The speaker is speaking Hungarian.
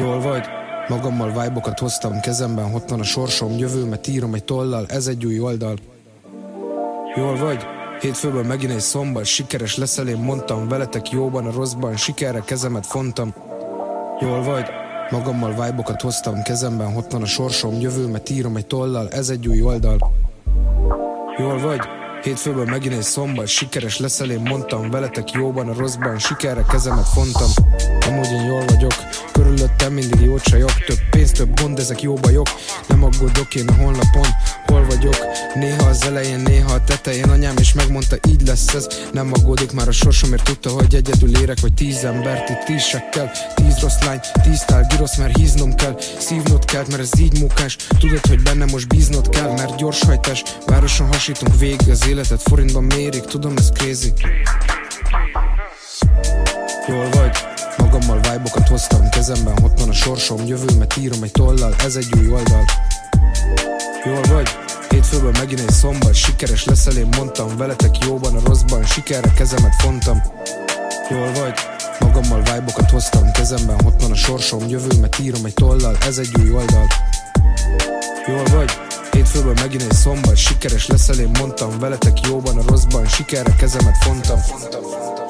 Jól vagy? Magammal vibe-okat hoztam kezemben, ott van a sorsom, jövőmet írom egy tollal, ez egy új oldal. Jól vagy? Hétfőből megint egy szombat, sikeres leszel, én mondtam, veletek jóban, a rosszban, sikerre kezemet fontam. Jól vagy? Magammal vibe-okat hoztam kezemben, ott van a sorsom, jövőmet írom egy tollal, ez egy új oldal. Jól vagy? Hétfőből megint egy szombat, sikeres leszel, én mondtam, veletek jóban, a rosszban, sikerre kezemet fontam. Amúgy én jól vagyok, körülöttem mindig jó csajok, több pénz, több gond, ezek jó bajok. Nem aggódok én a honlapon, hol vagyok, néha az elején, néha a tetején. Anyám is megmondta, így lesz ez, nem aggódik már a sorsomért, tudta, hogy egyedül érek, vagy 10 embert itt 10 sekkel, 10 rossz lány, 10 tál girosz, mert híznom kell, szívnod kell, mert ez így munkás. Tudod, hogy benne most bíznod kell, mert gyorshajtás, városon hasítunk végig, az életet forintban mérik, tudom, ez crazy. Jól vagy? Magammal vibe-okat hoztam kezemben, ott van a sorsom, jövőmet írom egy tollal, ez egy új oldal. Jól vagy? Hétfőből megint egy szombat, sikeres leszel, én mondtam, veletek jóban, a rosszban, sikerre kezemet fontam. Jól vagy? Magammal vibe-okat hoztam kezemben, ott van a sorsom, jövőmet írom egy tollal, ez egy új oldal. Jól vagy? Hétfőből megint egy szombat, sikeres leszel, én mondtam, veletek jóban, a rosszban, sikerre kezemet fontam.